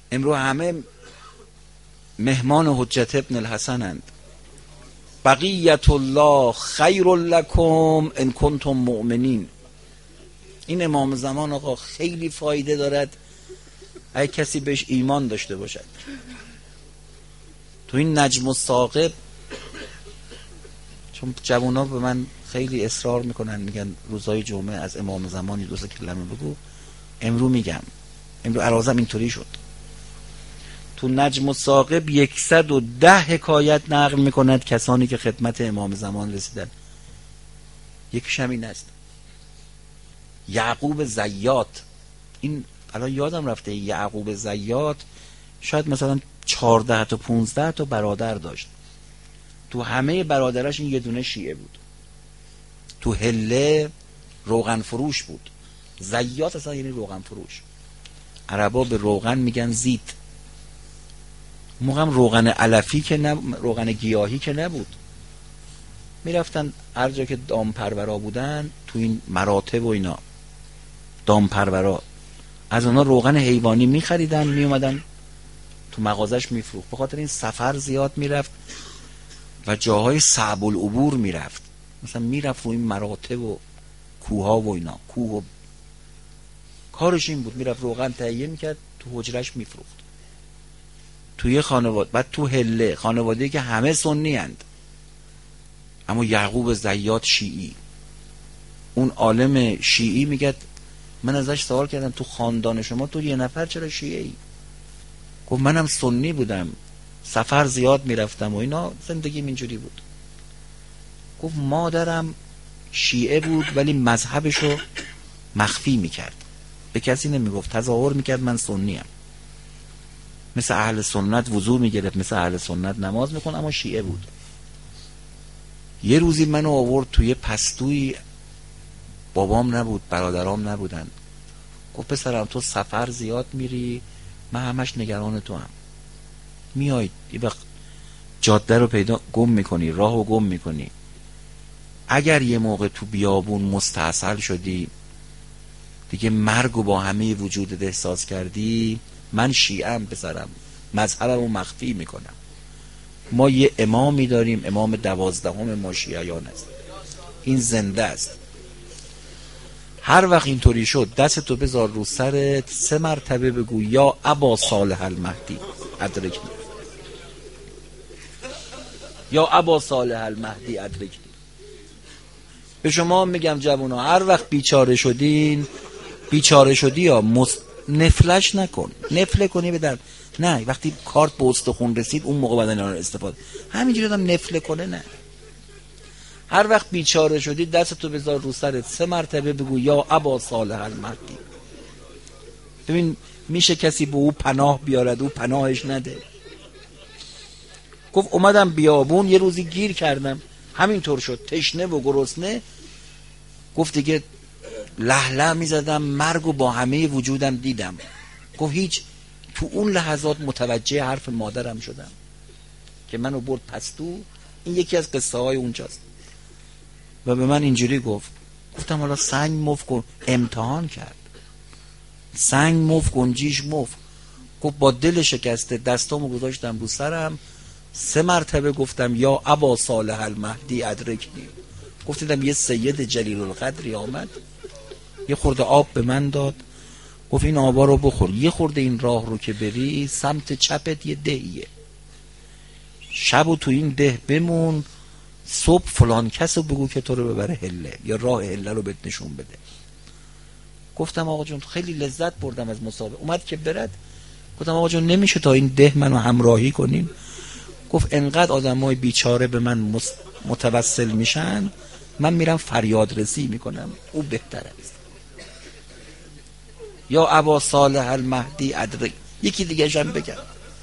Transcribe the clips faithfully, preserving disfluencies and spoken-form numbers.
امروز همه مهمان حجت ابن الحسن اند. بقیت الله خیر لکم ان کنتم مؤمنین. این امام زمان آقا خیلی فایده دارد اگه کسی بهش ایمان داشته باشد. تو این نجم الثاقب، چون جوونا به من خیلی اصرار میکنن، میگن روزای جمعه از امام زمانی دو سه کلمه بگو، امرو میگم. امرو عرازم اینطوری شد. تو نجم الثاقب صد و ده حکایت نقل میکند کسانی که خدمت امام زمان رسیدن. یکیش همین است، یعقوب زیات. این الان یادم رفته، یعقوب زیات شاید مثلا چهارده تا پونزده تا برادر داشت. تو همه برادراش این یه دونه شیعه بود. تو هله روغن فروش بود. زیات اصلا یعنی روغن فروش. عربا به روغن میگن زیت. موقع هم روغن علفی که نه، روغن گیاهی که نبود. میرفتن هر جا که دامپرورا بودن، تو این مراتب و اینا دامپرورا، از اونا روغن حیوانی میخریدن، میومدن تو مغازش میفروخت. به خاطر این سفر زیاد میرفت و جاهای صعب العبور میرفت. مثلا میرفت رو این مراتب و کوها و اینا، کوه و کارش این بود، میرفت روغن تهیه میکرد تو حجرش میفروخت. توی خانواده، بعد تو هله خانواده که همه سنی اند، اما یعقوب زیات شیعی. اون عالم شیعی میگه، من ازش سوال کردم تو خاندان شما تو یه نفر چرا شیعه ای؟ گفت منم سنی بودم، سفر زیاد میرفتم و اینا، زندگیم اینجوری بود. گفت مادرم شیعه بود ولی مذهبشو مخفی میکرد، به کسی نمیگفت، تظاهر میکرد من سنی ام. مثل اهل سنت وضو میگرفت، مثل اهل سنت نماز میخوند، اما شیعه بود. یه روزی منو آورد توی پستوی، بابام نبود، برادرام نبودن. گفت پسرم تو سفر زیاد میری، من همش نگران تو هم. میای یه وقت جاده رو پیدا گم میکنی، راه رو گم میکنی. اگر یه موقع تو بیابون مستعصل شدی، دیگه مرگ رو با همه وجودت احساس کردی، من شیعه‌ام پسرم، مذهبم رو مخفی میکنم. ما یه امامی داریم، امام دوازدهم ما شیعیان است، این زنده است. هر وقت اینطوری شد دستتو بذار رو سرت، سه مرتبه بگو یا ابا صالح المهدی ادرکنی، یا ابا صالح المهدی ادرکنی. به شما میگم جوونا، هر وقت بیچاره شدین، بیچاره شدی یا مست... نفلش نکن، نفله کنی بدن، نه وقتی کارت به استخون رسید اون موقع بدن اینا رو استفاده. همینجوری آدم نفله کنه نه. هر وقت بیچاره شدی دستتو بذار رو سرت، سه مرتبه بگو یا ابا صالح المهدی. ببین میشه کسی به او پناه بیارد، او پناهش نده. گفت اومدم بیابون یه روزی گیر کردم، همینطور شد، تشنه و گرسنه. گفت دیگه لهله میزدم، مرگ و با همه وجودم دیدم. گفت هیچ، تو اون لحظات متوجه حرف مادرم شدم که منو برد پستو. این یکی از قصه های اونجاست. و به من اینجوری گفت، گفتم حالا سنگ مف کن، امتحان کرد، سنگ مف گنجیش مف. گفت با دل شکسته دستامو گذاشتم رو سرم، سه مرتبه گفتم یا ابا صالح المهدی ادرکنی. گفتم یه سید جلیل القدری آمد، یه خورده آب به من داد، گفت این آبا رو بخور، یه خورده این راه رو که بری سمت چپت یه دهیه، شبو تو این ده بمون، صبح فلان کس رو بگو که تو رو ببره هله، یا راه هله رو بهت نشون بده. گفتم آقا جون خیلی لذت بردم از مسابقه. اومد که برد، گفتم آقا جون نمیشه تا این ده منو همراهی کنین؟ گفت انقدر آدمای بیچاره به من متوسل میشن، من میرم فریاد رسی میکنم، او بهتر است. یا ابا صالح المهدی ادرک. یکی دیگه جم بگم،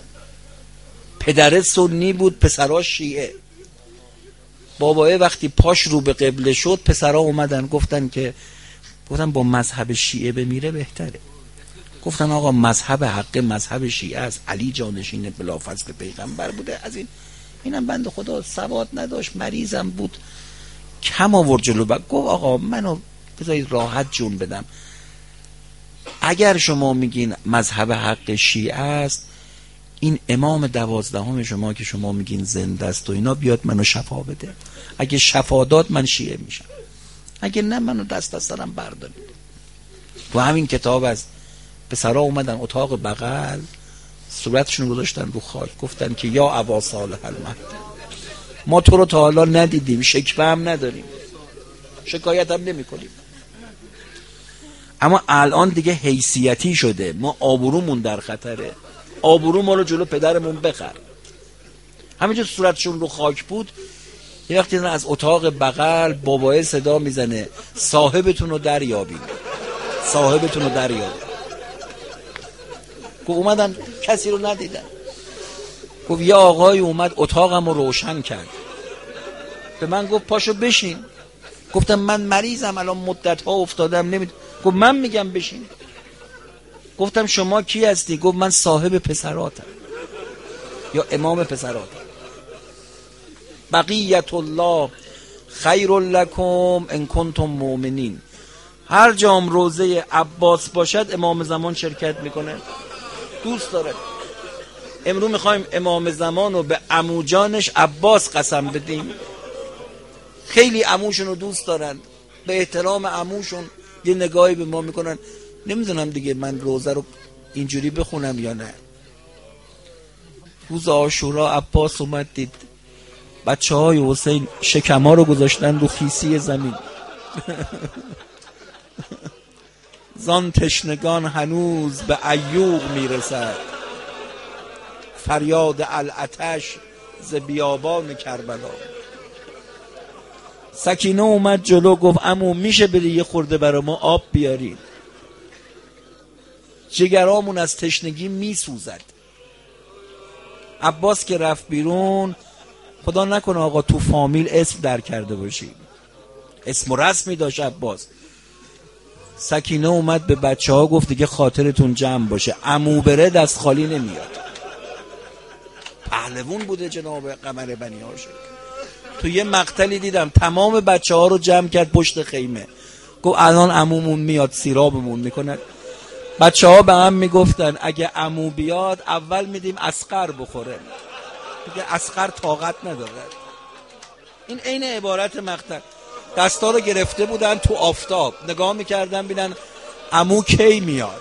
پدر سنی بود، پسراش شیعه. بابای وقتی پاش رو به قبله شد، پسرا اومدن گفتن که گفتن با مذهب شیعه بمیره بهتره. گفتن آقا مذهب حق مذهب شیعه است، علی جانشین بلافاصله پیغمبر بوده. از این اینم بنده خدا ثبات نداشت، مریضم بود، کم آورد جلو. بعد گفت آقا منو بذارید راحت جون بدم. اگر شما میگین مذهب حق شیعه است، این امام دوازدهم شما که شما میگین زنده است و اینا بیاد منو شفا بده. اگه شفا داد من شیعه میشم، اگه نه منو دست از سرم بردارید. تو همین کتاب از پسرا اومدن اتاق بغل، صورتشون گذاشتن رو خاک، گفتن که یا ابا صالح المهدی، ما تو رو تا حالا ندیدیم، شکوه هم نداریم، شکایت هم نمی کنیم، اما الان دیگه حیثیتی شده، ما آبرومون در خطره، آبرو ما رو جلو پدرمون بخر. همینجور صورتشون رو خاک بود. یه وقتی از اتاق بغل بابای صدا میزنه صاحبتون رو دریابید، صاحبتون رو دریابید. گفت اومدن کسی رو ندیدن. گفت یه آقای اومد اتاقم رو روشن کرد، به من گفت پاشو بشین. گفتم من مریضم الان مدت ها افتادم نمید. گفت من میگم بشین. گفتم شما کی هستی؟ گفت من صاحب پسراتم یا امام پسراتم. بقیت الله خیر لکم ان کنتم مؤمنین. هر جام روزه عباس باشد امام زمان شرکت میکنه، دوست داره. امروز میخوایم امام زمان رو به عمو جانش عباس قسم بدیم. خیلی عموشون رو دوست دارن، به احترام عموشون یه نگاهی به ما میکنن. نمیدونم دیگه من روزه رو اینجوری بخونم یا نه. روز عاشورا عباس اومد دید بچه های حسین شکما رو گذاشتن رو خیسی زمین. زان تشنگان هنوز به ایوغ میرسد، فریاد العطش ز بیابان کربلا. سکینه اومد جلو گفت عمو میشه بری یه خورده برای ما آب بیاری، جگرامون از تشنگی میسوزد. عباس که رفت بیرون، خدا نکنه آقا تو فامیل اسم در کرده باشی، اسم و رسمی داشت عباس. سکینه اومد به بچه ها گفت دیگه خاطرتون جمع باشه، عمو بره دست خالی نمیاد. پهلوون بوده جناب قمر بنی هاشم. تو یه مقتلی دیدم تمام بچه ها رو جمع کرد پشت خیمه، گفت الان عمومون میاد سیرابمون میکنه. بچه ها به هم میگفتن اگه عمو بیاد اول میدیم اصغر بخوره، دیگه اصغر طاقت نداره. این عین عبارت مقتل. دستا رو گرفته بودن تو آفتاب، نگاه میکردن بینن عمو کی میاد.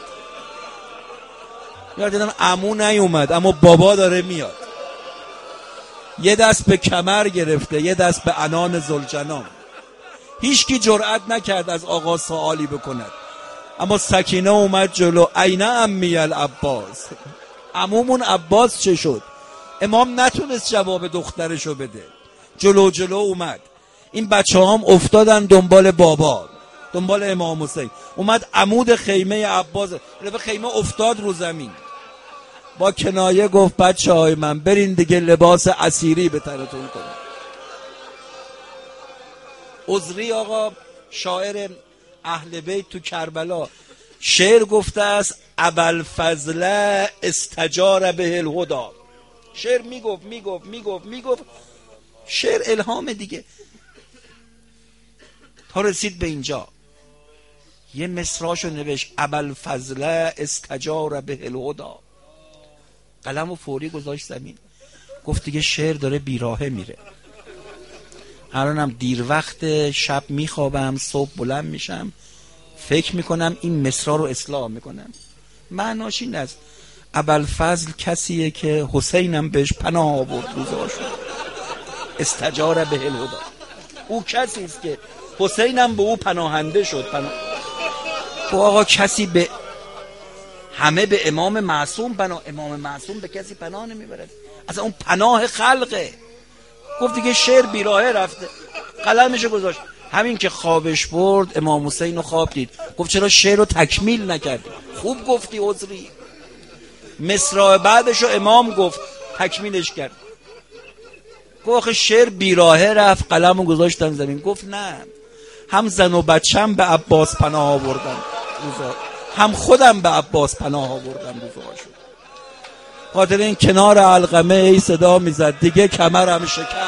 میادن عمو نیومد اما بابا داره میاد. یه دست به کمر گرفته، یه دست به عنان ذوالجنان. هیچ کی جرئت نکرد از آقا سوالی بکند، اما سکینه اومد جلو. عین عمی العباس، عمومون عباس چه شد؟ امام نتونست جواب دخترشو بده، جلو جلو اومد. این بچه هم افتادن دنبال بابا، دنبال امام حسین. اومد عمود خیمه عباس، به خیمه افتاد رو زمین. با کنایه گفت بچه های من برین دیگه لباس اسیری به تنتون کنن. عذری آقا شاعر اهل بیت تو کربلا شعر گفته است ابوالفضل استجار به الهدی. شعر میگفت میگفت میگفت میگفت شعر الهام دیگه، تا رسید به اینجا. یه مصراشو نوشت ابوالفضل استجار به الهدی، قلم و فوری گذاشت زمین. گفت دیگه شعر داره بیراهه میره، الانم دیر وقت، شب میخوابم، صبح بلند میشم، فکر میکنم این مصرا رو اصلاح میکنم. معناش این است ابوالفضل کسیه که حسینم بهش پناه آورد روزاشو، استجار به الهدی. او کسی است که حسینم به او پناهنده شد. پناه... آقا کسی به همه به امام معصوم پناه، امام معصوم به کسی پناه نمیبرد، اصلا اون پناه خلقه. گفت دیگه شعر بیراهه رفته، قلمشو گذاشت. همین که خوابش برد امام حسین رو خواب دید، گفت چرا شعر رو تکمیل نکردی؟ خوب گفتی عذری. مصرع بعدشو امام گفت تکمیلش کرد. گفت شعر بیراهه رفت، قلمو گذاشتن زمین. گفت نه، هم زن و بچم به عباس پناه آوردن روزا، هم خودم به عباس پناه آوردم روزاشو. خاطر این کنار علقمه ای صدا میزد دیگه کمرم شکست.